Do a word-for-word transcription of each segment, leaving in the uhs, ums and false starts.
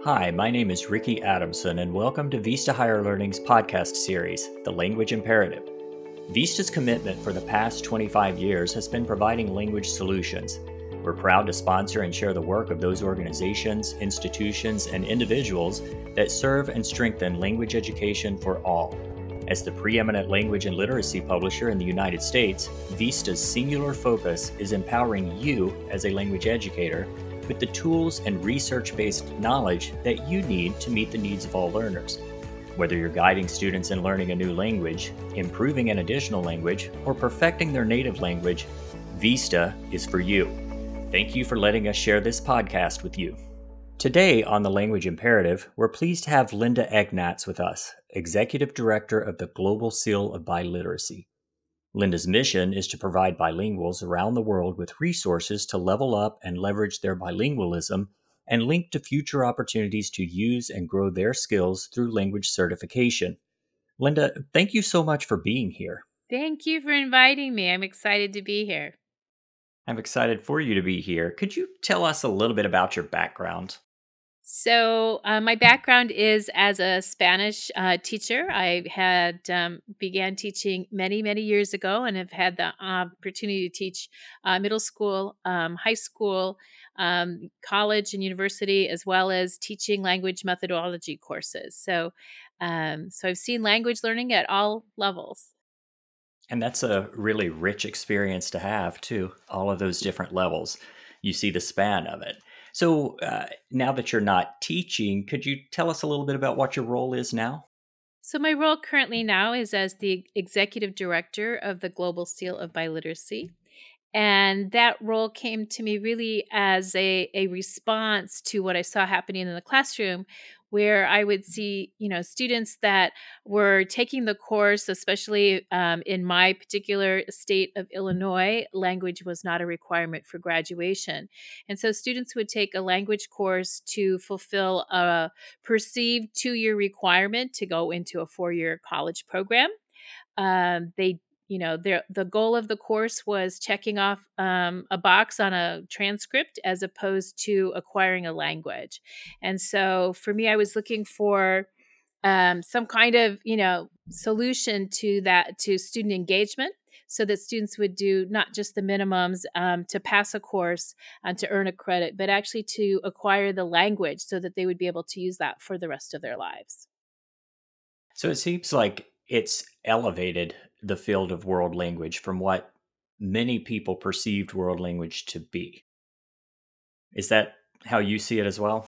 Hi, my name is Ricky Adamson, and welcome to Vista Higher Learning's podcast series, The Language Imperative. Vista's commitment for the past twenty-five years has been providing language solutions. We're proud to sponsor and share the work of those organizations, institutions, and individuals that serve and strengthen language education for all. As the preeminent language and literacy publisher in the United States, Vista's singular focus is empowering you as a language educator with the tools and research-based knowledge that you need to meet the needs of all learners. Whether you're guiding students in learning a new language, improving an additional language, or perfecting their native language, Vista is for you. Thank you for letting us share this podcast with you. Today on The Language Imperative, we're pleased to have Linda Egnatz with us, Executive Director of the Global Seal of Biliteracy. Linda's mission is to provide bilinguals around the world with resources to level up and leverage their bilingualism and link to future opportunities to use and grow their skills through language certification. Linda, thank you so much for being here. Thank you for inviting me. I'm excited to be here. I'm excited for you to be here. Could you tell us a little bit about your background? So, uh, my background is as a Spanish uh, teacher. I had um, began teaching many, many years ago, and have had the opportunity to teach uh, middle school, um, high school, um, college, and university, as well as teaching language methodology courses. So, um, so I've seen language learning at all levels. And that's a really rich experience to have, too, all of those different levels. You see the span of it. So uh, now that you're not teaching, could you tell us a little bit about what your role is now? So, my role currently now is as the executive director of the Global Seal of Biliteracy. And that role came to me really as a, a response to what I saw happening in the classroom, where I would see, you know, students that were taking the course, especially um, in my particular state of Illinois, language was not a requirement for graduation. And so students would take a language course to fulfill a perceived two-year requirement to go into a four-year college program. Um, they you know, the the goal of the course was checking off um, a box on a transcript as opposed to acquiring a language. And so for me, I was looking for um, some kind of, you know, solution to that, to student engagement, so that students would do not just the minimums um, to pass a course and to earn a credit, but actually to acquire the language so that they would be able to use that for the rest of their lives. So it seems like it's elevated the field of world language from what many people perceived world language to be. Is that how you see it as well?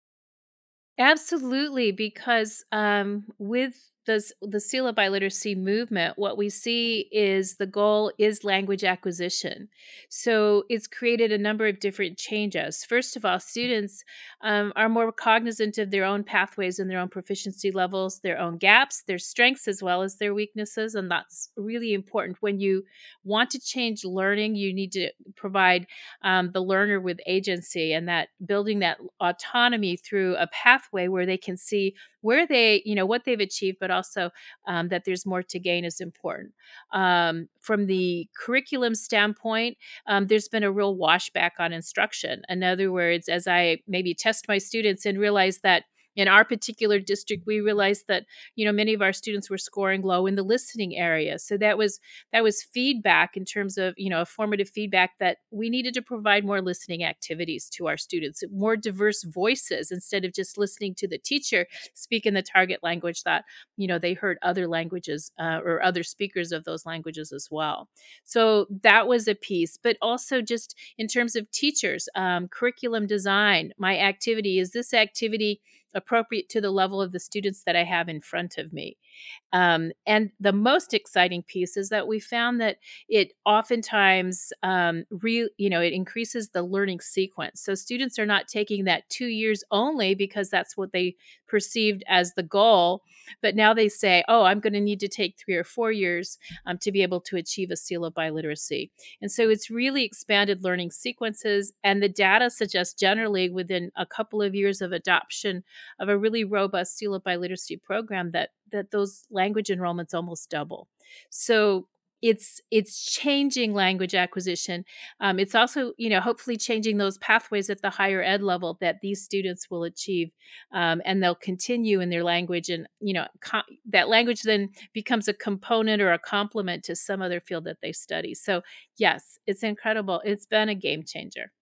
Absolutely, because um, with the, the Seal of Biliteracy movement, what we see is the goal is language acquisition. So it's created a number of different changes. First of all, students um, are more cognizant of their own pathways and their own proficiency levels, their own gaps, their strengths, as well as their weaknesses. And that's really important. When you want to change learning, you need to provide um, the learner with agency, and that building that autonomy through a pathway where they can see where they, you know, what they've achieved, but also um, that there's more to gain is important. Um, from the curriculum standpoint, um, there's been a real washback on instruction. In other words, as I maybe test my students and realize that in our particular district, we realized that, you know, many of our students were scoring low in the listening area. So that was that was feedback in terms of, you know, a formative feedback that we needed to provide more listening activities to our students, more diverse voices, instead of just listening to the teacher speak in the target language that, you know, they heard other languages uh, or other speakers of those languages as well. So that was a piece, but also just in terms of teachers, um, curriculum design, my activity, is this activity appropriate to the level of the students that I have in front of me? Um, and the most exciting piece is that we found that it oftentimes, um, re, you know, it increases the learning sequence. So students are not taking that two years only because that's what they perceived as the goal, but now they say, "Oh, I'm going to need to take three or four years um, to be able to achieve a seal of biliteracy." And so it's really expanded learning sequences, and the data suggests generally within a couple of years of adoption of a really robust seal of biliteracy program that that those language enrollments almost double. So it's it's changing language acquisition. Um, it's also, you know, hopefully changing those pathways at the higher ed level that these students will achieve, um, and they'll continue in their language, and you know, co- that language then becomes a component or a complement to some other field that they study. So yes, it's incredible. It's been a game changer.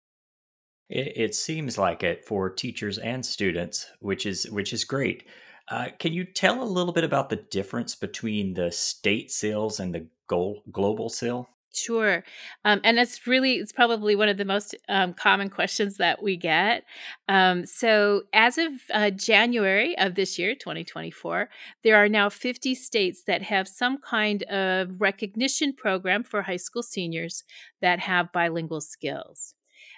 It, it seems like it for teachers and students, which is which is great. Uh, can you tell a little bit about the difference between the state SILs and the goal, global SIL? Sure. Um, and it's really, it's probably one of the most um, common questions that we get. Um, so, as of uh, January of this year, twenty twenty-four, there are now fifty states that have some kind of recognition program for high school seniors that have bilingual skills.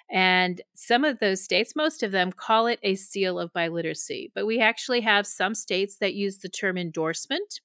And some of those states, most of them, call it a seal of biliteracy. But we actually have some states that use the term endorsement,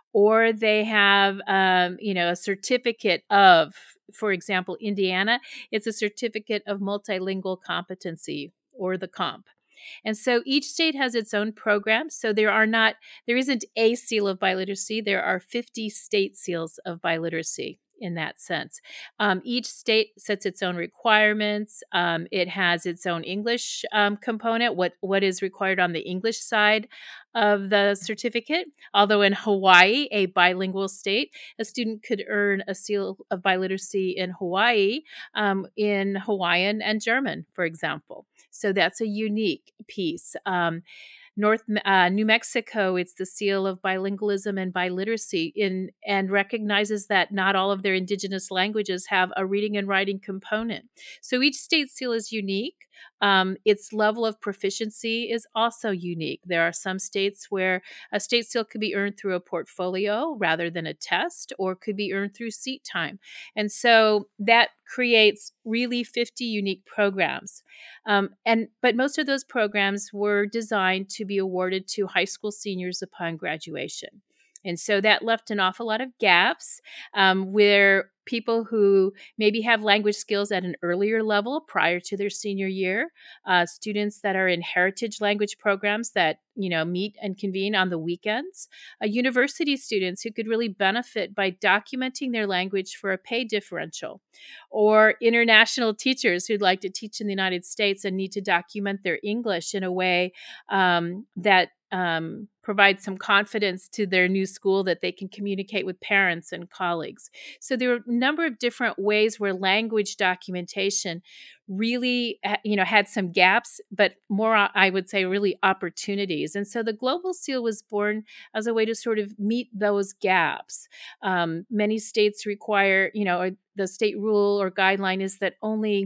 or they have um, you know, a certificate of, for example, Indiana, it's a certificate of multilingual competency, or the comp. And so each state has its own program. So there are not, there isn't a seal of biliteracy. There are fifty state seals of biliteracy in that sense. Um, each state sets its own requirements. Um, it has its own English um, component, what, what is required on the English side of the certificate. Although in Hawaii, a bilingual state, a student could earn a seal of biliteracy in Hawaii um, in Hawaiian and German, for example. So that's a unique piece. Um, North uh, New Mexico, it's the seal of bilingualism and biliteracy, in and recognizes that not all of their indigenous languages have a reading and writing component. So each state seal is unique. Um, its level of proficiency is also unique. There are some states where a state seal could be earned through a portfolio rather than a test, or could be earned through seat time. And so that creates really fifty unique programs. Um, and but most of those programs were designed to be awarded to high school seniors upon graduation. And so that left an awful lot of gaps, um, where people who maybe have language skills at an earlier level prior to their senior year, uh, students that are in heritage language programs that, you know, meet and convene on the weekends, uh, university students who could really benefit by documenting their language for a pay differential, or international teachers who'd like to teach in the United States and need to document their English in a way um, that um, provide some confidence to their new school, that they can communicate with parents and colleagues. So there are a number of different ways where language documentation really, uh, you know, had some gaps, but more, uh, I would say, really opportunities. And so the Global Seal was born as a way to sort of meet those gaps. Um, many states require, you know, or the state rule or guideline is that only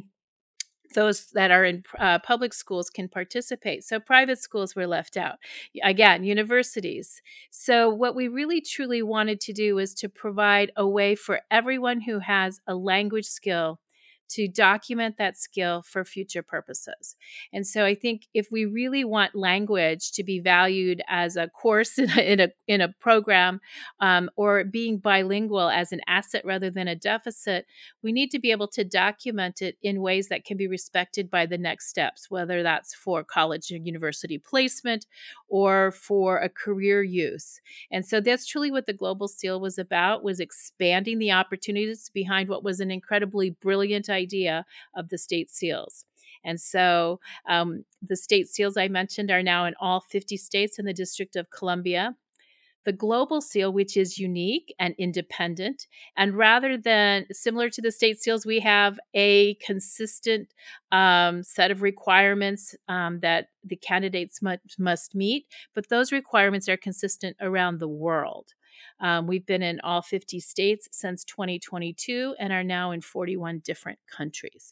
those that are in uh, public schools can participate. So private schools were left out. Again, universities. So what we really truly wanted to do is to provide a way for everyone who has a language skill to document that skill for future purposes. And so I think if we really want language to be valued as a course in a in a, in a program, um, or being bilingual as an asset rather than a deficit, we need to be able to document it in ways that can be respected by the next steps, whether that's for college or university placement or for a career use. And so that's truly what the Global Seal was about, was expanding the opportunities behind what was an incredibly brilliant idea of the state seals. And so um, the state seals I mentioned are now in all fifty states and the District of Columbia. The Global Seal, which is unique and independent, and rather than similar to the state seals, we have a consistent um, set of requirements um, that the candidates must, must meet, but those requirements are consistent around the world. Um, we've been in all fifty states since twenty twenty-two and are now in forty-one different countries.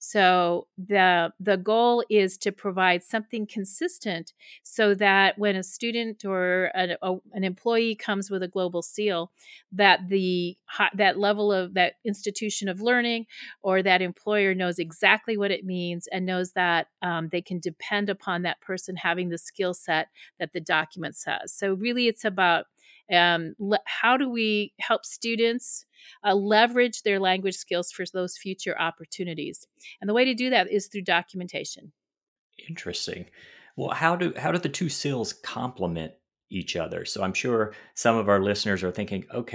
So the the goal is to provide something consistent, so that when a student or an, a, an employee comes with a Global Seal, that the that level of that institution of learning or that employer knows exactly what it means, and knows that um, they can depend upon that person having the skill set that the document says. So really, it's about um, le- how do we help students uh, leverage their language skills for those future opportunities? And the way to do that is through documentation. Interesting. Well, how do how do the two SILs complement each other? So I'm sure some of our listeners are thinking, okay,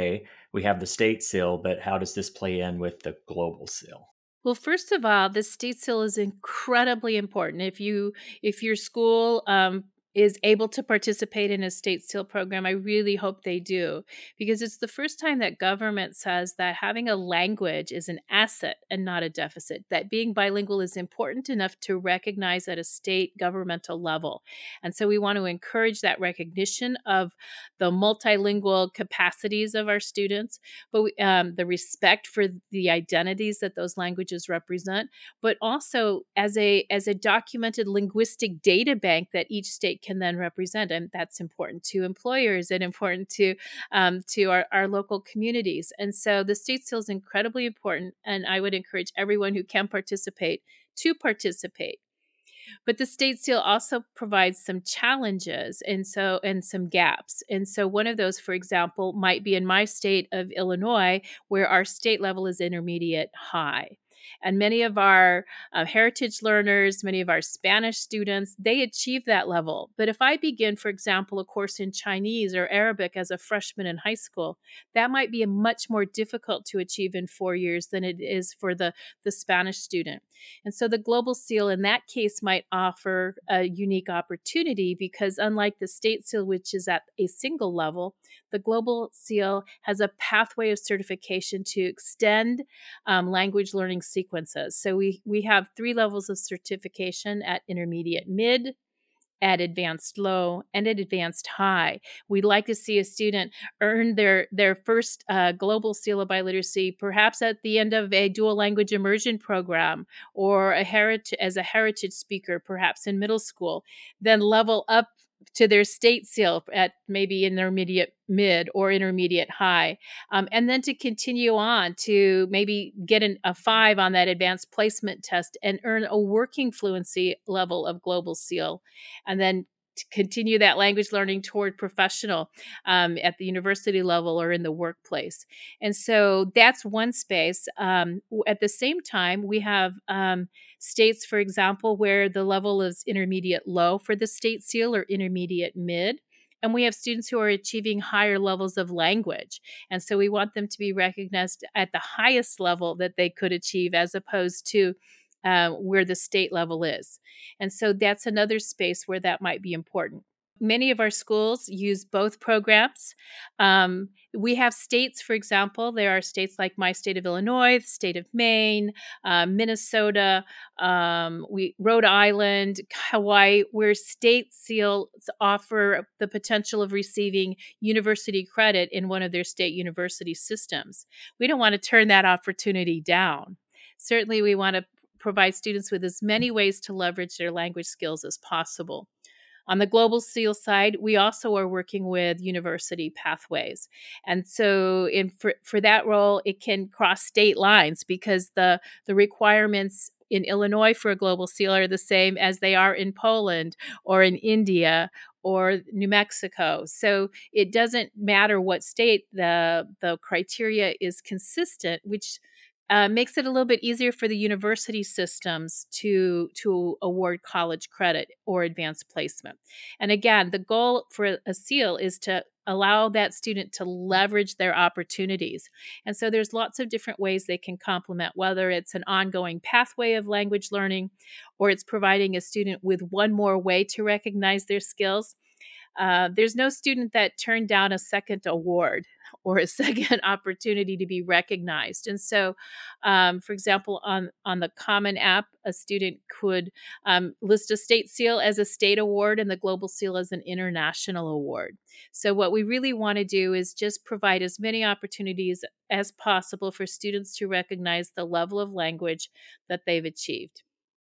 we have the state seal, but how does this play in with the global seal? Well, first of all, the state seal is incredibly important. If you if your school um, is able to participate in a state seal program, I really hope they do, because it's the first time that government says that having a language is an asset and not a deficit. That being bilingual is important enough to recognize at a state governmental level, and so we want to encourage that recognition of the multilingual capacities of our students, but we, um, the respect for the identities that those languages represent, but also as a as a documented linguistic data bank that each state can then represent, and that's important to employers and important to um, to our, our local communities. And so the state seal is incredibly important, and I would encourage everyone who can participate to participate. But the state seal also provides some challenges and so and some gaps. And so one of those, for example, might be in my state of Illinois, where our state level is intermediate high. And many of our uh, heritage learners, many of our Spanish students, they achieve that level. But if I begin, for example, a course in Chinese or Arabic as a freshman in high school, that might be a much more difficult to achieve in four years than it is for the, the Spanish student. And so the global seal in that case might offer a unique opportunity, because unlike the state seal, which is at a single level, the global seal has a pathway of certification to extend um, language learning sequences. So we, we have three levels of certification at intermediate mid, at advanced low, and at advanced high. We'd like to see a student earn their, their first uh, global seal of biliteracy, perhaps at the end of a dual language immersion program, or a heritage, as a heritage speaker, perhaps in middle school, then level up to their state seal at maybe intermediate mid or intermediate high, um, and then to continue on to maybe get an, a five on that advanced placement test and earn a working fluency level of global seal, and then to continue that language learning toward professional um, at the university level or in the workplace. And so that's one space. Um, at the same time, we have um, states, for example, where the level is intermediate low for the state seal or intermediate mid. And we have students who are achieving higher levels of language. And so we want them to be recognized at the highest level that they could achieve, as opposed to uh, where the state level is. And so that's another space where that might be important. Many of our schools use both programs. Um, we have states, for example, there are states like my state of Illinois, the state of Maine, uh, Minnesota, um, we, Rhode Island, Hawaii, where state seals offer the potential of receiving university credit in one of their state university systems. We don't want to turn that opportunity down. Certainly, we want to provide students with as many ways to leverage their language skills as possible. On the global seal side, we also are working with university pathways. And so in for, for that role, it can cross state lines, because the, the requirements in Illinois for a global seal are the same as they are in Poland or in India or New Mexico. So it doesn't matter what state, the, the criteria is consistent, which Uh, makes it a little bit easier for the university systems to to award college credit or advanced placement. And again, the goal for a seal is to allow that student to leverage their opportunities. And so there's lots of different ways they can complement, whether it's an ongoing pathway of language learning, or it's providing a student with one more way to recognize their skills. Uh, there's no student that turned down a second award or a second opportunity to be recognized. And so, um, for example, on, on the Common App, a student could um, list a state seal as a state award and the global seal as an international award. So what we really want to do is just provide as many opportunities as possible for students to recognize the level of language that they've achieved.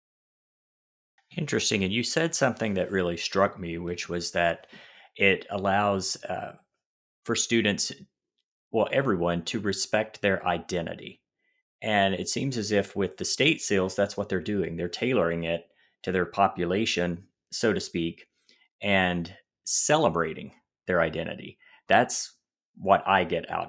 Interesting. And you said something that really struck me, which was that it allows uh, for students, well, everyone, to respect their identity. And it seems as if with the state seals, that's what they're doing. They're tailoring it to their population, so to speak, and celebrating their identity. That's what I get out of it.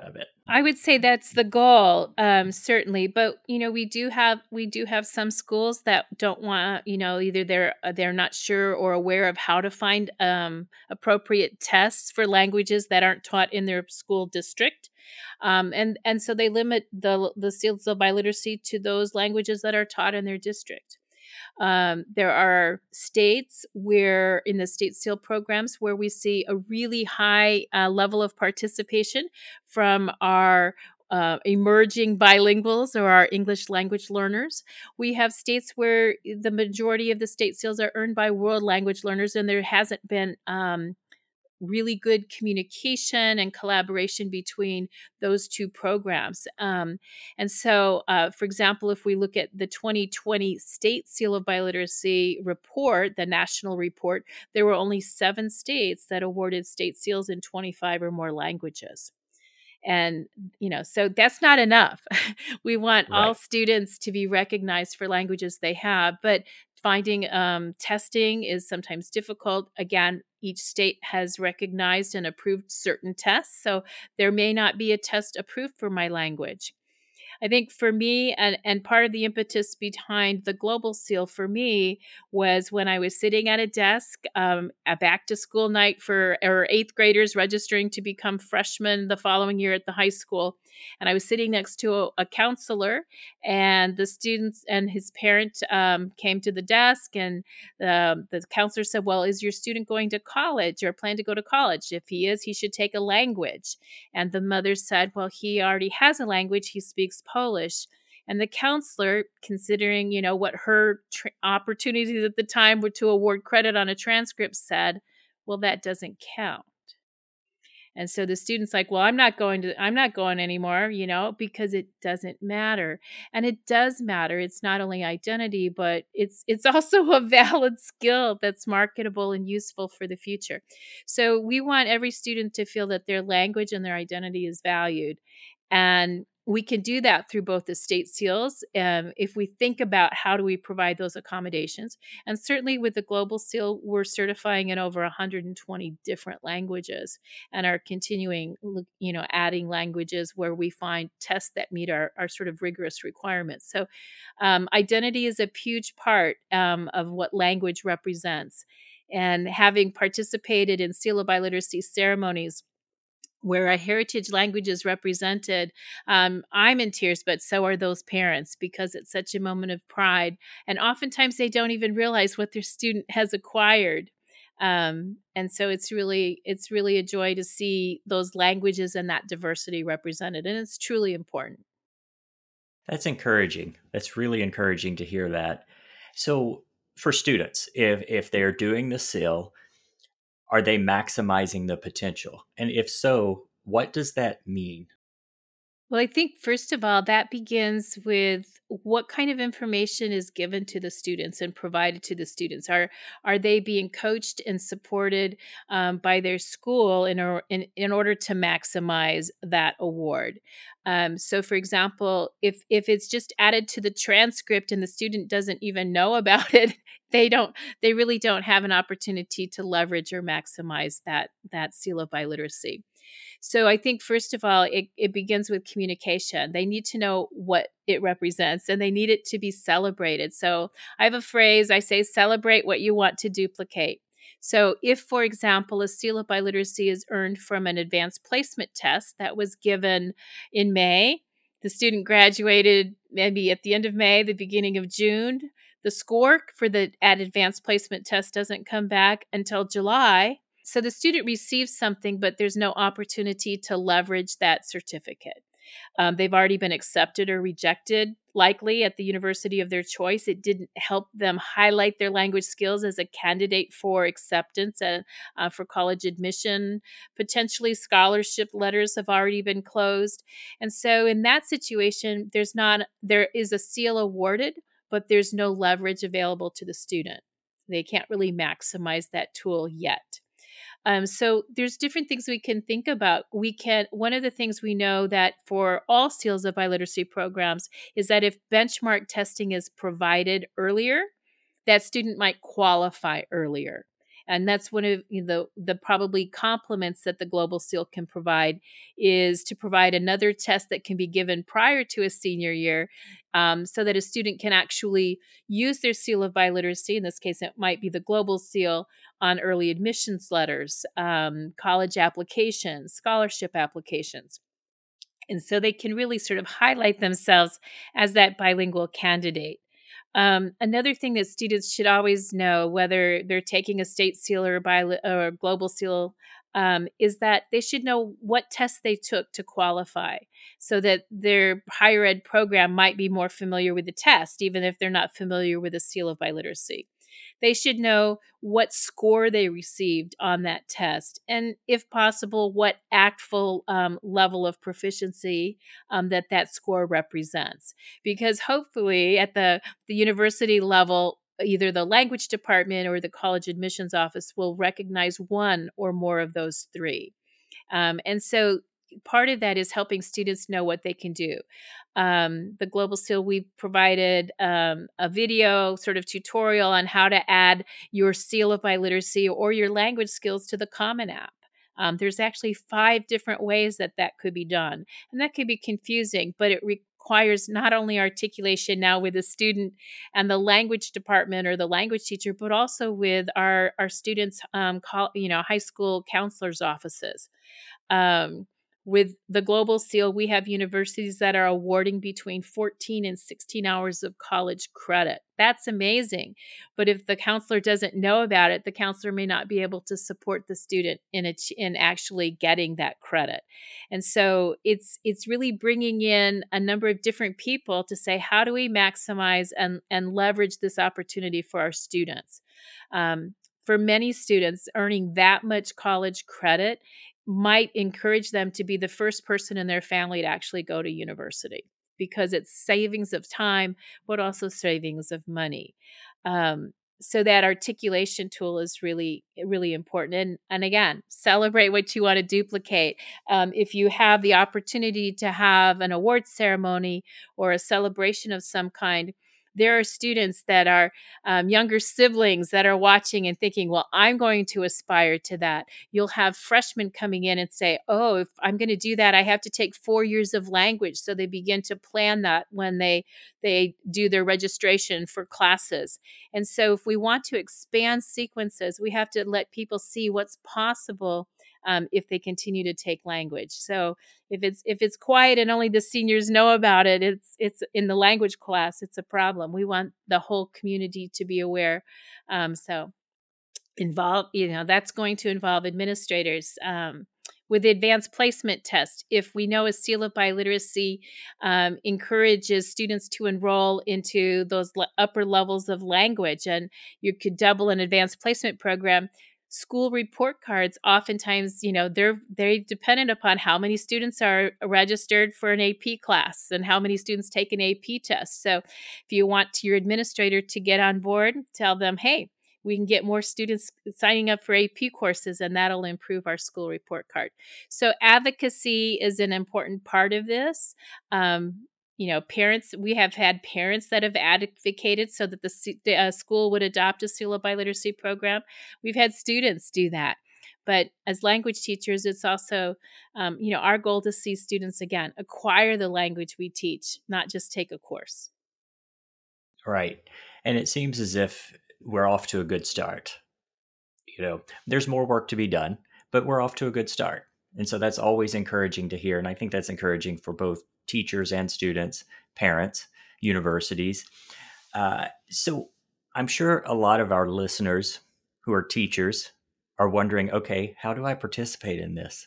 I would say that's the goal, um, certainly. But you know, we do have we do have some schools that don't want, you know, either they're uh, they're not sure or aware of how to find um, appropriate tests for languages that aren't taught in their school district, um, and and so they limit the the seals of biliteracy to those languages that are taught in their district. Um, there are states where, in the state seal programs, where we see a really high uh, level of participation from our uh, emerging bilinguals or our English language learners. We have states where the majority of the state seals are earned by world language learners, and there hasn't been um, really good communication and collaboration between those two programs. Um, and so, uh, for example, if we look at the twenty twenty State Seal of Biliteracy report, the national report, there were only seven states that awarded state seals in twenty-five or more languages. And, you know, so that's not enough. We want all Right. students to be recognized for languages they have, but finding um, testing is sometimes difficult. Again, each state has recognized and approved certain tests, so there may not be a test approved for my language. I think for me, and, and part of the impetus behind the Global Seal for me was when I was sitting at a desk, um, a back to school night for our eighth graders registering to become freshmen the following year at the high school. And I was sitting next to a, a counselor, and the students and his parent um, came to the desk, and the, the counselor said, "Well, is your student going to college or plan to go to college? If he is, he should take a language." And the mother said, "Well, he already has a language. He speaks Polish." And the counselor, considering, you know, what her tr- opportunities at the time were to award credit on a transcript, said, "Well, that doesn't count." And so the student's like, "Well, I'm not going to I'm not going anymore, you know, because it doesn't matter." And it does matter. It's not only identity, but it's it's also a valid skill that's marketable and useful for the future. So we want every student to feel that their language and their identity is valued. And we can do that through both the state seals. Um, if we think about how do we provide those accommodations, and certainly with the global seal, we're certifying in over one hundred twenty different languages and are continuing, you know, adding languages where we find tests that meet our, our sort of rigorous requirements. So um, identity is a huge part um, of what language represents. And having participated in Seal of Biliteracy ceremonies where a heritage language is represented, um, I'm in tears, but so are those parents, because it's such a moment of pride. And oftentimes they don't even realize what their student has acquired. Um, and so it's really it's really a joy to see those languages and that diversity represented, and it's truly important. That's encouraging. That's really encouraging to hear that. So, for students, if if they're doing the SIL, are they maximizing the potential? And if so, what does that mean? Well, I think first of all, that begins with what kind of information is given to the students and provided to the students. Are are they being coached and supported um, by their school in, or, in in order to maximize that award? Um, so, for example, if if it's just added to the transcript and the student doesn't even know about it, they don't they really don't have an opportunity to leverage or maximize that that seal of biliteracy. So I think first of all, it, it begins with communication. They need to know what it represents and they need it to be celebrated. So I have a phrase I say, celebrate what you want to duplicate. So if, for example, a seal of biliteracy is earned from an advanced placement test that was given in May, the student graduated maybe at the end of May, the beginning of June. The score for the at advanced placement test doesn't come back until July. So the student receives something, but there's no opportunity to leverage that certificate. Um, they've already been accepted or rejected, likely at the university of their choice. It didn't help them highlight their language skills as a candidate for acceptance and uh, for college admission. Potentially, scholarship letters have already been closed, and so in that situation, there's not there is a seal awarded, but there's no leverage available to the student. They can't really maximize that tool yet. Um, so there's different things we can think about. We can One of the things we know that for all seals of biliteracy programs is that if benchmark testing is provided earlier, that student might qualify earlier. And that's one of you know, the, the probably complements that the Global Seal can provide, is to provide another test that can be given prior to a senior year, um, so that a student can actually use their seal of biliteracy. In this case, it might be the Global Seal, on early admissions letters, um, college applications, scholarship applications. And so they can really sort of highlight themselves as that bilingual candidate. Um, another thing that students should always know, whether they're taking a state seal or a bili- or global seal, um, is that they should know what tests they took to qualify, so that their higher ed program might be more familiar with the test, even if they're not familiar with the seal of biliteracy. They should know what score they received on that test, and if possible, what actual um, level of proficiency um, that that score represents. Because hopefully at the, the university level, either the language department or the college admissions office will recognize one or more of those three. Um, and so part of that is helping students know what they can do. Um, the Global Seal, we provided um, a video sort of tutorial on how to add your seal of biliteracy or your language skills to the Common App. Um, there's actually five different ways that that could be done. And that could be confusing, but it requires not only articulation now with the student and the language department or the language teacher, but also with our, our students, um, call, you know, high school counselors' offices. Um, with the Global Seal, we have universities that are awarding between fourteen and sixteen hours of college credit. That's amazing. But if the counselor doesn't know about it, the counselor may not be able to support the student in a, in actually getting that credit. And so it's it's really bringing in a number of different people to say, how do we maximize and, and leverage this opportunity for our students? Um, for many students, earning that much college credit might encourage them to be the first person in their family to actually go to university, because it's savings of time, but also savings of money. Um, so that articulation tool is really, really important. And, and again, celebrate what you want to duplicate. Um, if you have the opportunity to have an awards ceremony or a celebration of some kind, there are students that are um, younger siblings that are watching and thinking, well, I'm going to aspire to that. You'll have freshmen coming in and say, oh, if I'm going to do that, I have to take four years of language. So they begin to plan that when they they do their registration for classes. And so if we want to expand sequences, we have to let people see what's possible um, if they continue to take language. So if it's if it's quiet and only the seniors know about it, it's it's in the language class, it's a problem. We want the whole community to be aware. Um, so involve, you know, that's going to involve administrators. Um, with the advanced placement test, if we know a seal of biliteracy um, encourages students to enroll into those le- upper levels of language, and you could double an advanced placement program, school report cards oftentimes, you know, they're they're dependent upon how many students are registered for an A P class and how many students take an A P test. So if you want your administrator to get on board, tell them, hey, we can get more students signing up for A P courses, and that'll improve our school report card. So advocacy is an important part of this. Um, you know, parents, we have had parents that have advocated so that the, the uh, school would adopt a seal of biliteracy program. We've had students do that. But as language teachers, it's also, um, you know, our goal to see students, again, acquire the language we teach, not just take a course. Right. And it seems as if we're off to a good start. You know, there's more work to be done, but we're off to a good start. And so that's always encouraging to hear. And I think that's encouraging for both teachers and students, parents, universities. Uh, so I'm sure a lot of our listeners who are teachers are wondering, okay, how do I participate in this?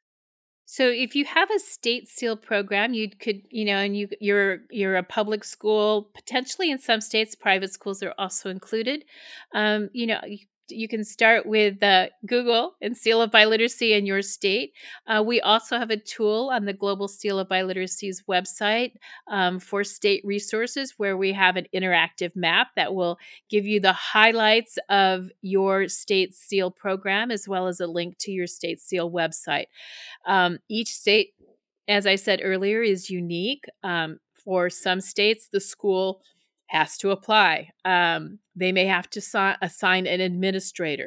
So if you have a state seal program, you could, you know, and you you're you're a public school, potentially in some states, private schools are also included. Um, you know, you, you can start with uh, Google and Seal of Biliteracy in your state. Uh, we also have a tool on the Global Seal of Biliteracy's website um, for state resources, where we have an interactive map that will give you the highlights of your state seal program, as well as a link to your state seal website. Um, each state, as I said earlier, is unique. Um, for some states, the school has to apply. Um, they may have to si- assign an administrator.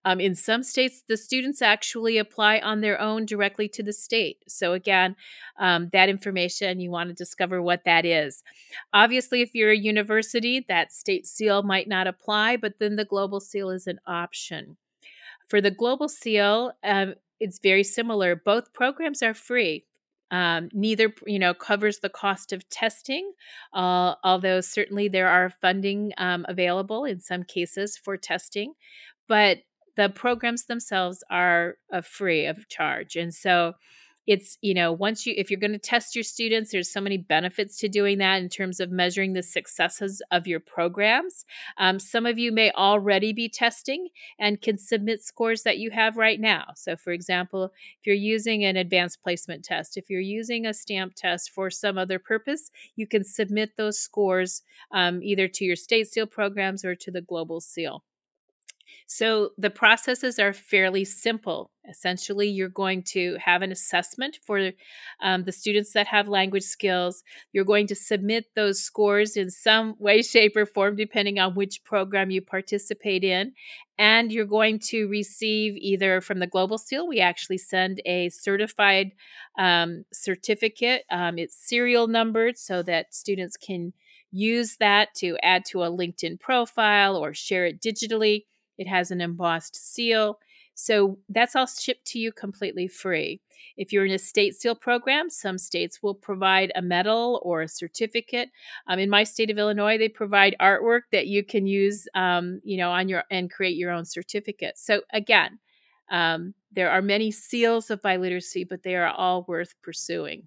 Um, in some states, the students actually apply on their own directly to the state. So, again, um, that information, you want to discover what that is. Obviously, if you're a university, that state seal might not apply, but then the global seal is an option. For the global seal, um, it's very similar. Both programs are free. Um, neither, you know, covers the cost of testing, uh, although certainly there are funding um, available in some cases for testing, but the programs themselves are uh, free of charge. And so it's, you know, once you, if you're going to test your students, there's so many benefits to doing that in terms of measuring the successes of your programs. Um, some of you may already be testing and can submit scores that you have right now. So, for example, if you're using an advanced placement test, if you're using a stamp test for some other purpose, you can submit those scores um, either to your state seal programs or to the global seal. So the processes are fairly simple. Essentially, you're going to have an assessment for um, the students that have language skills. You're going to submit those scores in some way, shape, or form, depending on which program you participate in. And you're going to receive either from the Global Seal, we actually send a certified um, certificate. Um, it's serial numbered so that students can use that to add to a LinkedIn profile or share it digitally. It has an embossed seal. So that's all shipped to you completely free. If you're in a state seal program, some states will provide a medal or a certificate. Um, in my state of Illinois, they provide artwork that you can use, um, you know, on your and create your own certificate. So again, um, there are many seals of biliteracy, but they are all worth pursuing.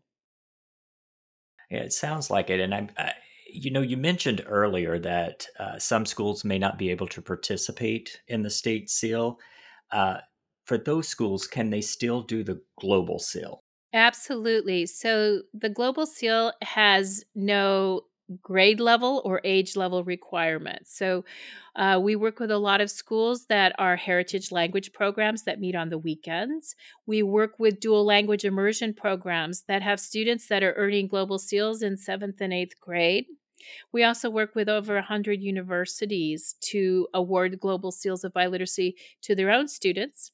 Yeah, it sounds like it. And I'm, I, you know, you mentioned earlier that uh, some schools may not be able to participate in the state seal. Uh, for those schools, can they still do the global seal? Absolutely. So the Global Seal has no grade level or age level requirements. So uh, we work with a lot of schools that are heritage language programs that meet on the weekends. We work with dual language immersion programs that have students that are earning Global Seals in seventh and eighth grade. We also work with over one hundred universities to award Global Seals of Biliteracy to their own students,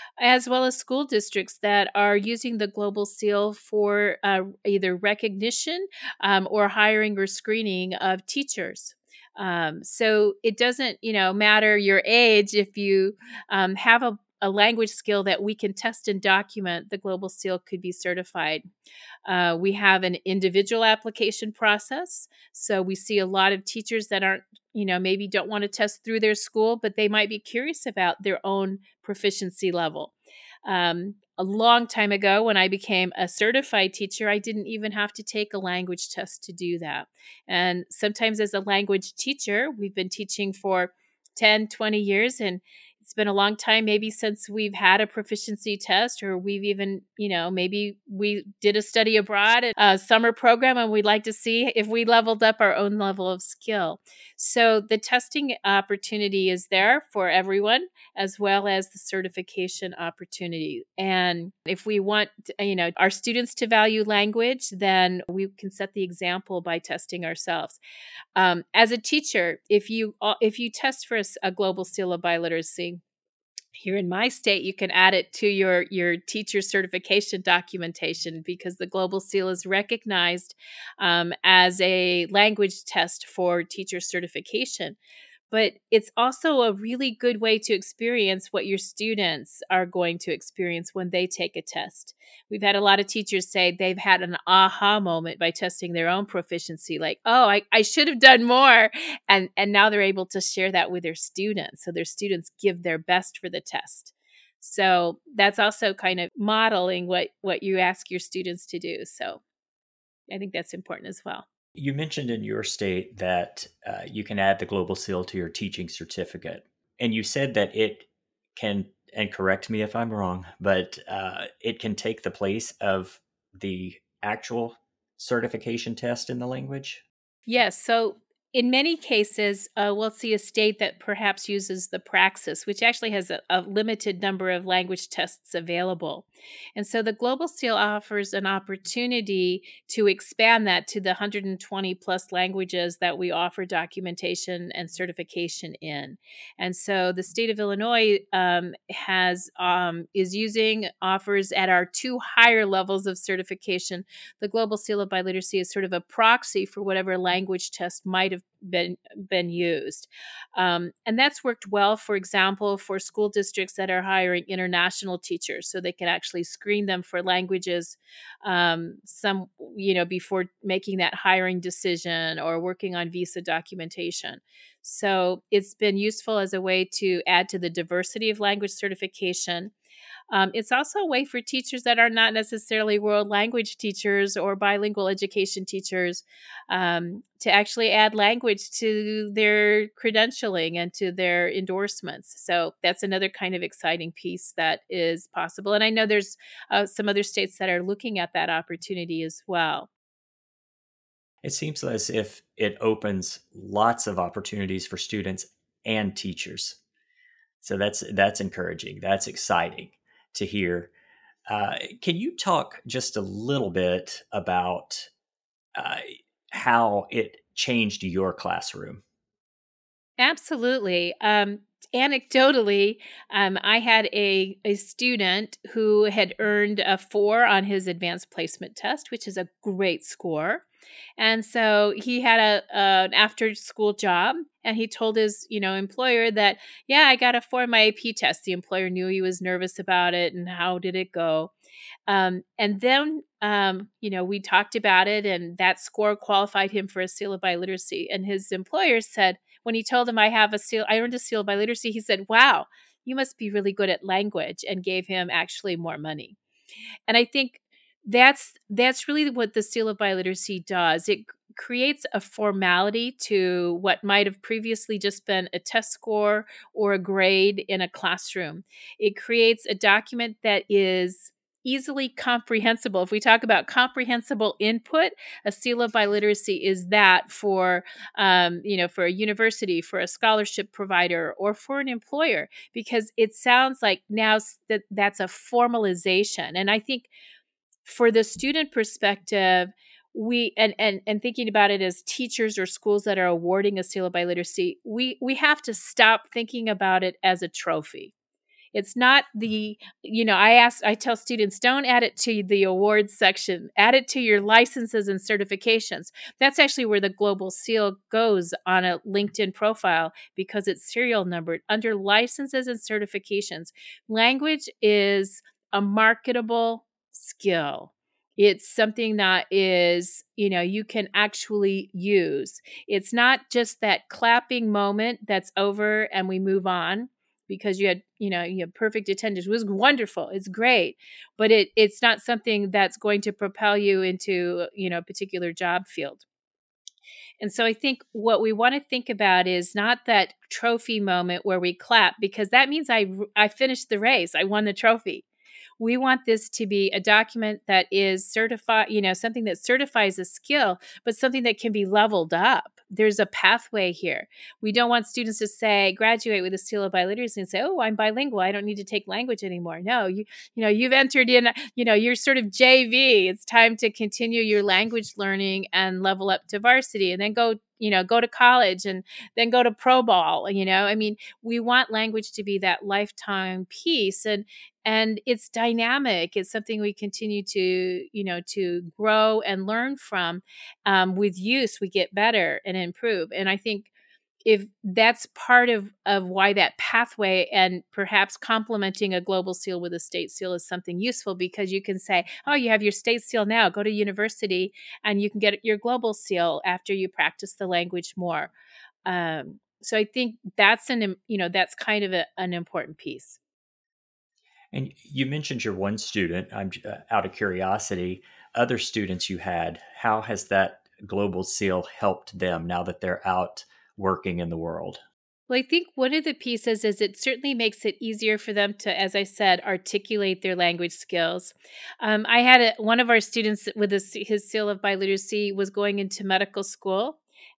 as well as school districts that are using the Global Seal for uh, either recognition um, or hiring or screening of teachers. Um, so it doesn't, you know, matter your age. If you um, have a, a language skill that we can test and document, the Global Seal could be certified. Uh, we have an individual application process. So we see a lot of teachers that aren't, you know, maybe don't want to test through their school, but they might be curious about their own proficiency level. Um, a long time ago, when I became a certified teacher, I didn't even have to take a language test to do that. And sometimes, as a language teacher, we've been teaching for ten, twenty years, and it's been a long time maybe since we've had a proficiency test, or we've even, you know, maybe we did a study abroad at a summer program and we'd like to see if we leveled up our own level of skill. So the testing opportunity is there for everyone, as well as the certification opportunity. And if we want, you know, our students to value language, then we can set the example by testing ourselves. Um, as a teacher, if you uh, if you test for a, a global seal of biliteracy, here in my state, you can add it to your your teacher certification documentation, because the Global Seal is recognized um, as a language test for teacher certification. But it's also a really good way to experience what your students are going to experience when they take a test. We've had a lot of teachers say they've had an aha moment by testing their own proficiency, like, oh, I, I should have done more. And, and now they're able to share that with their students. So their students give their best for the test. So that's also kind of modeling what, what you ask your students to do. So I think that's important as well. You mentioned in your state that uh, you can add the Global Seal to your teaching certificate. And you said that it can, and correct me if I'm wrong, but uh, it can take the place of the actual certification test in the language? Yes. So in many cases, uh, we'll see a state that perhaps uses the Praxis, which actually has a, a limited number of language tests available. And so the Global Seal offers an opportunity to expand that to the one hundred twenty plus languages that we offer documentation and certification in. And so the state of Illinois um, has um, is using offers at our two higher levels of certification. The Global Seal of Biliteracy is sort of a proxy for whatever language test might have been been used, um, and that's worked well. For example, for school districts that are hiring international teachers, so they can actually screen them for languages, um, some you know before making that hiring decision or working on visa documentation. So it's been useful as a way to add to the diversity of language certification. Um, it's also a way for teachers that are not necessarily world language teachers or bilingual education teachers um, to actually add language to their credentialing and to their endorsements. So that's another kind of exciting piece that is possible. And I know there's uh, some other states that are looking at that opportunity as well. It seems as if it opens lots of opportunities for students and teachers. So that's that's encouraging. That's exciting to hear. Uh, can you talk just a little bit about uh, how it changed your classroom? Absolutely. Um, anecdotally, um, I had a, a student who had earned a four on his advanced placement test, which is a great score. And so he had a, a an after school job, and he told his you know employer that, yeah, I got a four on my A P test. The employer knew he was nervous about it, and how did it go? Um, and then, um, you know, we talked about it, and that score qualified him for a seal of biliteracy. And his employer said, when he told him, I have a seal, I earned a seal of biliteracy, he said, wow, you must be really good at language, and gave him actually more money. And I think that's that's really what the seal of biliteracy does. It c- creates a formality to what might have previously just been a test score or a grade in a classroom. It creates a document that is easily comprehensible. If we talk about comprehensible input, a seal of biliteracy is that for um, you know for a university, for a scholarship provider, or for an employer, because it sounds like now s- that that's a formalization. And I think for the student perspective, we and and and thinking about it as teachers or schools that are awarding a seal of biliteracy, we we have to stop thinking about it as a trophy. It's not the, you know, I ask, I tell students, don't add it to the awards section, add it to your licenses and certifications. That's actually where the Global Seal goes on a LinkedIn profile, because it's serial numbered under licenses and certifications. Language is a marketable skill. It's something that is, you know, you can actually use. It's not just that clapping moment that's over and we move on because you had, you know, you have perfect attendance. It was wonderful. It's great. But it it's not something that's going to propel you into, you know, a particular job field. And so I think what we want to think about is not that trophy moment where we clap, because that means I I finished the race. I won the trophy. We want this to be a document that is certified, you know, something that certifies a skill, but something that can be leveled up. There's a pathway here. We don't want students to say, graduate with a seal of biliteracy and say, oh, I'm bilingual, I don't need to take language anymore. No, you, you know, you've entered in, you know, you're sort of J V. It's time to continue your language learning and level up to varsity, and then go, you know, go to college, and then go to pro ball. You know, I mean, we want language to be that lifetime piece. And and it's dynamic. It's something we continue to, you know, to grow and learn from. Um, with use, we get better and improve. And I think if that's part of of why that pathway, and perhaps complementing a global seal with a state seal, is something useful, because you can say, oh, you have your state seal now, go to university and you can get your global seal after you practice the language more. Um, so I think that's an im- you know that's kind of a, an important piece. And you mentioned your one student. I'm uh, out of curiosity, other students you had, how has that global seal helped them now that they're out working in the world? Well, I think one of the pieces is it certainly makes it easier for them to, as I said, articulate their language skills. Um, I had a, one of our students with his, his seal of biliteracy was going into medical school.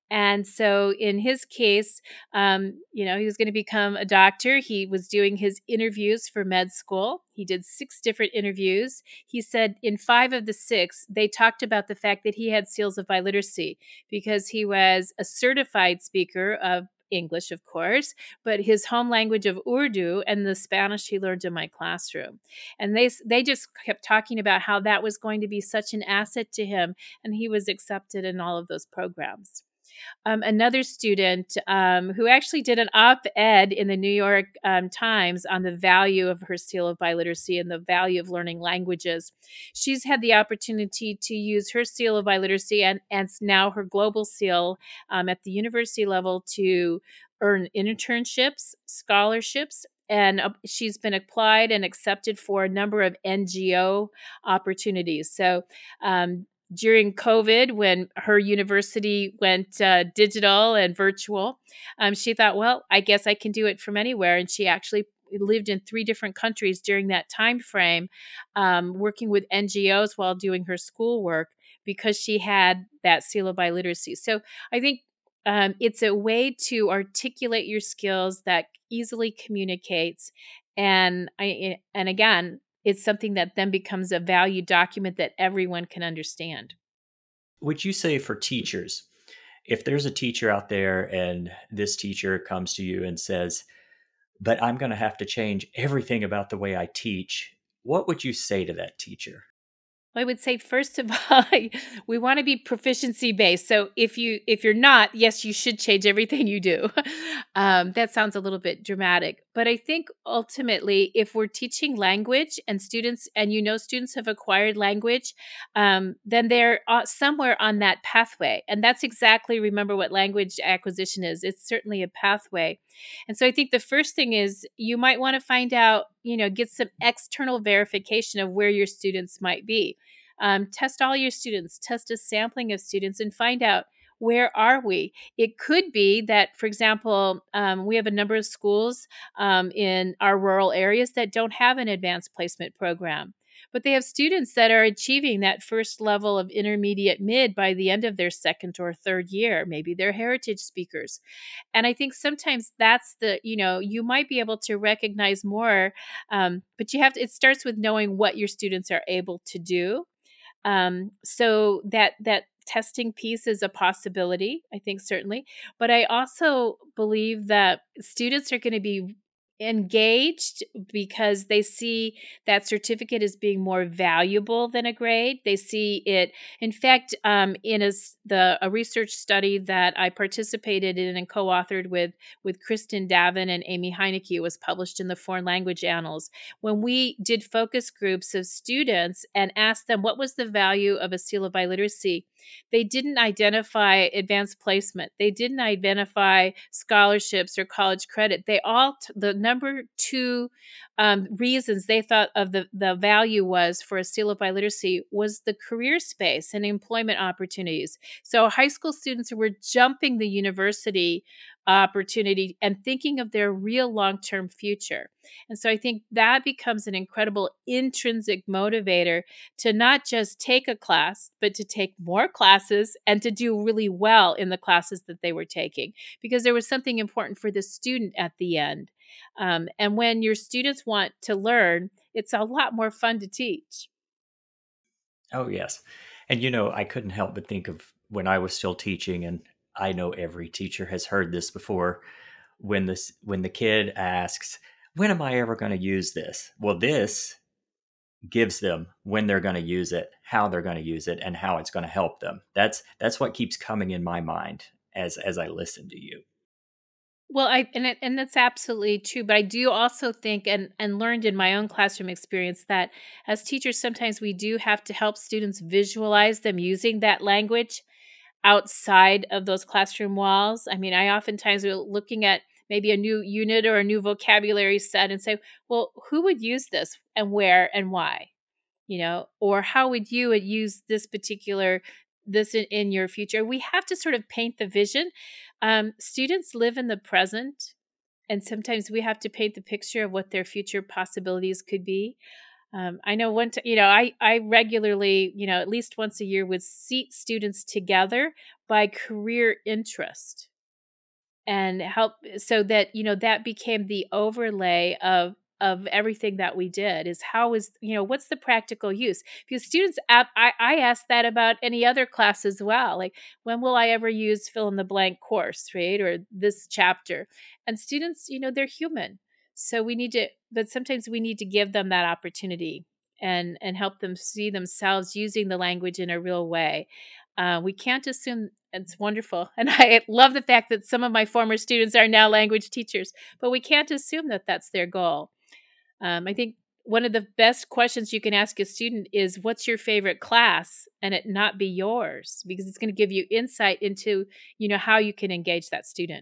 And so in his case, um, you know, he was going to become a doctor. He was doing his interviews for med school. He did six different interviews. He said in five of the six, they talked about the fact that he had seals of biliteracy because he was a certified speaker of English, of course, but his home language of Urdu and the Spanish he learned in my classroom. And they they just kept talking about how that was going to be such an asset to him, and he was accepted in all of those programs. Um, another student um, who actually did an op-ed in the New York um, Times on the value of her seal of biliteracy and the value of learning languages. She's had the opportunity to use her seal of biliteracy and, and now her global seal um, at the university level to earn internships, scholarships, and uh, she's been applied and accepted for a number of N G O opportunities. So um, during COVID, when her university went uh, digital and virtual, um, she thought, well, I guess I can do it from anywhere. And she actually lived in three different countries during that time frame, um, working with N G Os while doing her schoolwork because she had that seal of biliteracy. So I think um, it's a way to articulate your skills that easily communicates. And I and again, it's something that then becomes a value document that everyone can understand. Would you say for teachers, if there's a teacher out there and this teacher comes to you and says, but I'm going to have to change everything about the way I teach, what would you say to that teacher? I would say first of all, we want to be proficiency based. So if you if you're not, yes, you should change everything you do. Um, that sounds a little bit dramatic, but I think ultimately, if we're teaching language and students, and you know students have acquired language, um, then they're uh, somewhere on that pathway, and that's exactly remember what language acquisition is. It's certainly a pathway, and so I think the first thing is you might want to find out, you know, get some external verification of where your students might be. Um, test all your students, test a sampling of students, and find out where are we. It could be that, for example, um, we have a number of schools um, in our rural areas that don't have an advanced placement program, but they have students that are achieving that first level of intermediate mid by the end of their second or third year. Maybe they're heritage speakers. And I think sometimes that's the, you know, you might be able to recognize more, um, but you have to, it starts with knowing what your students are able to do. Um, so that that testing piece is a possibility, I think, certainly. But I also believe that students are going to be engaged because they see that certificate as being more valuable than a grade. They see it, in fact, um, in a, the, a research study that I participated in and co-authored with, with Kristen Davin and Amy Heineke. It was published in the Foreign Language Annals. When we did focus groups of students and asked them what was the value of a seal of biliteracy, they didn't identify advanced placement. They didn't identify scholarships or college credit. They all, t- the number two um, reasons they thought of the, the value was for a seal of biliteracy was the career space and employment opportunities. So high school students were jumping the university opportunity and thinking of their real long-term future. And so I think that becomes an incredible intrinsic motivator to not just take a class, but to take more classes and to do really well in the classes that they were taking, because there was something important for the student at the end. Um, and when your students want to learn, it's a lot more fun to teach. Oh, yes. And you know, I couldn't help but think of when I was still teaching, and I know every teacher has heard this before, when this when the kid asks, when am I ever going to use this? Well, this gives them when they're going to use it, how they're going to use it, and how it's going to help them. That's that's what keeps coming in my mind as as I listen to you. Well, I and it, and that's absolutely true. But I do also think and and learned in my own classroom experience that as teachers, sometimes we do have to help students visualize them using that language outside of those classroom walls. I mean, I oftentimes will looking at maybe a new unit or a new vocabulary set and say, well, who would use this and where and why? You know, or how would you use this particular this in, in your future? We have to sort of paint the vision. Um, students live in the present, and sometimes we have to paint the picture of what their future possibilities could be. Um, I know one, t- you know, I, I regularly, you know, at least once a year would seat students together by career interest and help so that, you know, that became the overlay of of everything that we did is how is, you know, what's the practical use? Because students, ap- I, I ask that about any other class as well. Like, when will I ever use fill in the blank course, right? Or this chapter? And students, you know, they're human. So we need to, but sometimes we need to give them that opportunity and and help them see themselves using the language in a real way. Uh, we can't assume it's wonderful. And I love the fact that some of my former students are now language teachers, but we can't assume that that's their goal. Um, I think one of the best questions you can ask a student is, what's your favorite class? And it not be yours, because it's going to give you insight into, you know, how you can engage that student.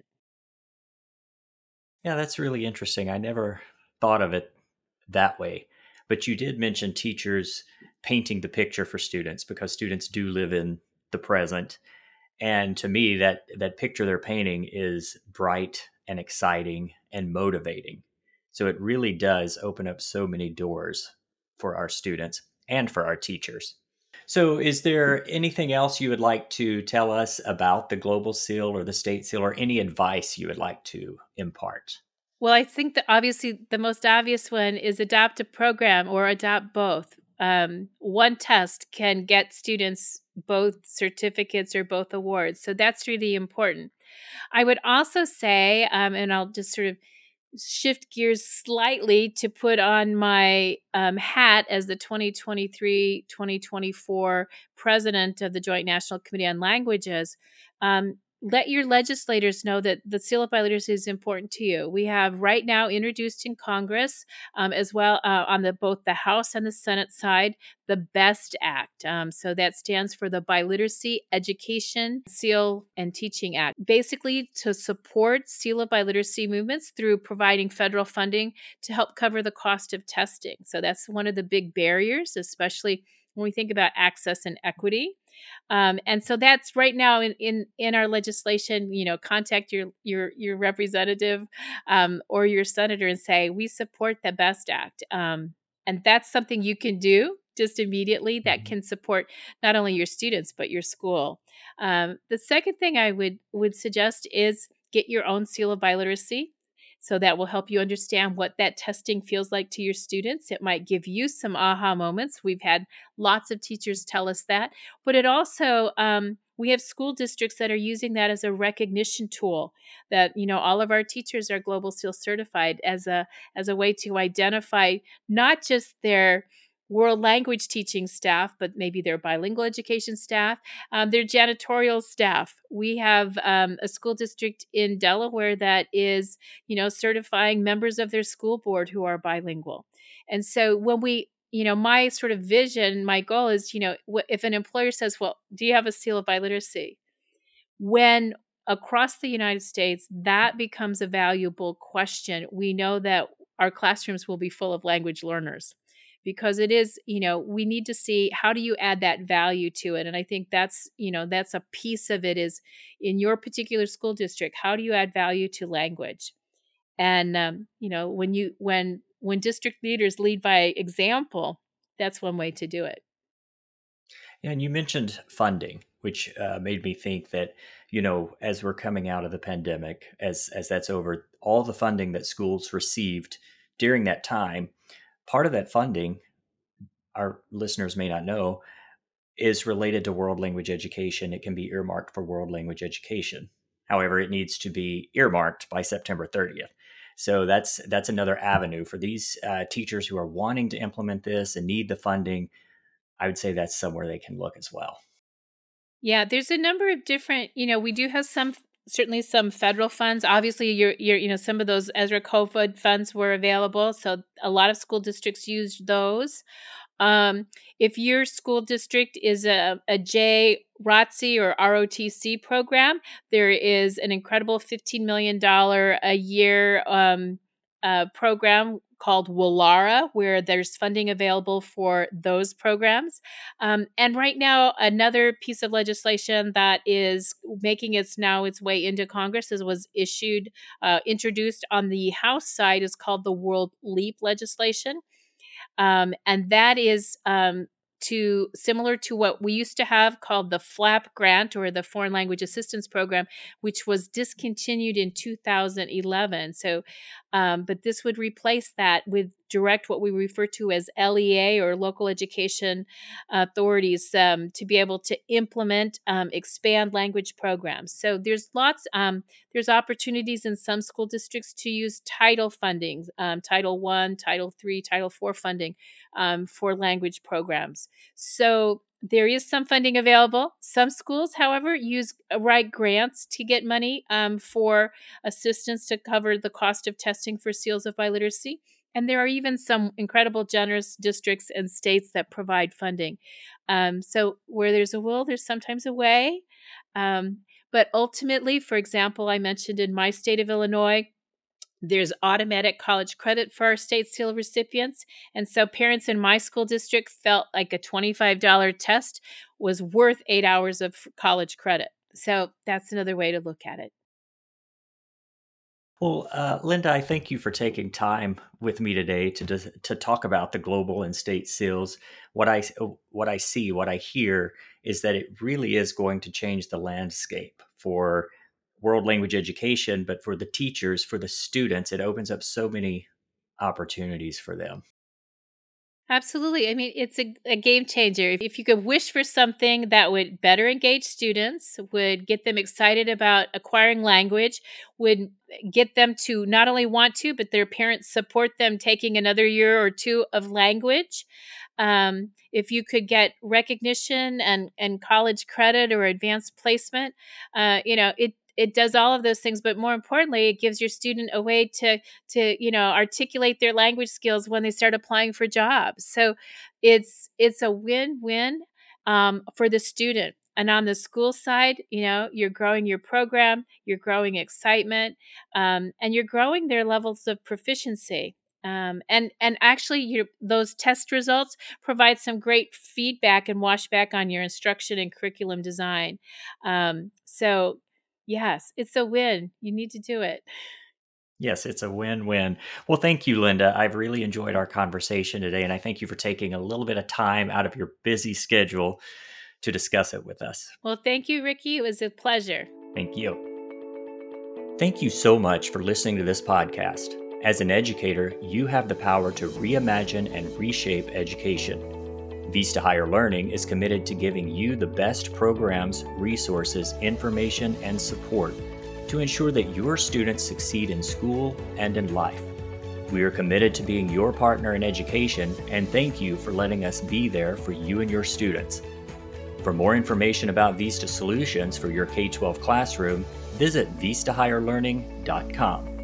Yeah, that's really interesting. I never thought of it that way. But you did mention teachers painting the picture for students because students do live in the present. And to me, that that picture they're painting is bright and exciting and motivating. So it really does open up so many doors for our students and for our teachers. So, is there anything else you would like to tell us about the Global Seal or the State Seal, or any advice you would like to impart? Well, I think that obviously the most obvious one is adopt a program or adopt both. Um, one test can get students both certificates or both awards. So that's really important. I would also say, um, and I'll just sort of shift gears slightly to put on my um, hat as the twenty twenty-three twenty twenty-four president of the Joint National Committee on Languages. Um, let your legislators know that the Seal of Biliteracy is important to you. We have right now introduced in Congress, um, as well uh, on the both the House and the Senate side, the BEST Act. Um, so that stands for the Biliteracy Education, Seal, and Teaching Act. Basically, to support Seal of Biliteracy movements through providing federal funding to help cover the cost of testing. So that's one of the big barriers, especially when we think about access and equity. Um, and so that's right now in, in in our legislation. You know, contact your your your representative um, or your senator and say, we support the BEST Act. Um, and that's something you can do just immediately that Mhm. can support not only your students but your school. Um, the second thing I would would suggest is get your own Seal of Biliteracy. So that will help you understand what that testing feels like to your students. It might give you some aha moments. We've had lots of teachers tell us that, but it also um, we have school districts that are using that as a recognition tool. That, you know, all of our teachers are Global Seal certified as a as a way to identify not just their world language teaching staff, but maybe their bilingual education staff, um, their janitorial staff. We have um, a school district in Delaware that is, you know, certifying members of their school board who are bilingual. And so when we, you know, my sort of vision, my goal is, you know, wh- if an employer says, well, do you have a Seal of Biliteracy? When across the United States, that becomes a valuable question. We know that our classrooms will be full of language learners because it is, you know, we need to see how do you add that value to it. And I think that's, you know, that's a piece of it is in your particular school district, how do you add value to language? And um, you know, when you when when district leaders lead by example, that's one way to do it. Yeah, and you mentioned funding, which uh, made me think that, you know, as we're coming out of the pandemic, as as that's over, all the funding that schools received during that time, part of that funding, our listeners may not know, is related to world language education. It can be earmarked for world language education. However, it needs to be earmarked by September thirtieth. So that's that's another avenue for these uh, teachers who are wanting to implement this and need the funding. I would say that's somewhere they can look as well. Yeah, there's a number of different, you know, we do have some certainly some federal funds. Obviously, you're, you're you know, some of those Ezra COVID funds were available, so a lot of school districts used those. Um, if your school district is a, a J ROTC or R O T C program, there is an incredible fifteen million dollars a year um, uh, program called WILARA, where there's funding available for those programs. Um, and right now, another piece of legislation that is making its now its way into Congress is was issued, uh, introduced on the House side is called the World LEAP legislation. Um, and that is um, to similar to what we used to have called the FLAP grant, or the Foreign Language Assistance Program, which was discontinued in two thousand eleven. So, um, but this would replace that with direct, what we refer to as L E A, or local education authorities, um, to be able to implement, um, expand language programs. So there's lots, um, there's opportunities in some school districts to use title funding, um, Title One, Title Three, Title Four funding, um, for language programs. So there is some funding available. Some schools, however, use uh, write grants to get money, um, for assistance to cover the cost of testing for seals of biliteracy. And there are even some incredible generous districts and states that provide funding. Um, so where there's a will, there's sometimes a way. Um, but ultimately, for example, I mentioned in my state of Illinois, there's automatic college credit for our state seal recipients. And so parents in my school district felt like a twenty-five dollars test was worth eight hours of college credit. So that's another way to look at it. Well, uh, Linda, I thank you for taking time with me today to dis- to talk about the global and state seals. What I what I see, what I hear is that it really is going to change the landscape for world language education, but for the teachers, for the students, it opens up so many opportunities for them. Absolutely. I mean, it's a, a game changer. If, if you could wish for something that would better engage students, would get them excited about acquiring language, would get them to not only want to, but their parents support them taking another year or two of language. Um, if you could get recognition and, and college credit or advanced placement, uh, you know, it it does all of those things, but more importantly, it gives your student a way to to you know articulate their language skills when they start applying for jobs. So it's it's a win-win, um, for the student. And on the school side, you know, you're growing your program, you're growing excitement, um, and you're growing their levels of proficiency. Um, and and actually, your those test results provide some great feedback and washback on your instruction and curriculum design. Um, so yes, it's a win. You need to do it. Yes, it's a win-win. Well, thank you, Linda. I've really enjoyed our conversation today, and I thank you for taking a little bit of time out of your busy schedule to discuss it with us. Well, thank you, Ricky. It was a pleasure. Thank you. Thank you so much for listening to this podcast. As an educator, you have the power to reimagine and reshape education. Vista Higher Learning is committed to giving you the best programs, resources, information, and support to ensure that your students succeed in school and in life. We are committed to being your partner in education, and thank you for letting us be there for you and your students. For more information about Vista Solutions for your K twelve classroom, visit vista higher learning dot com.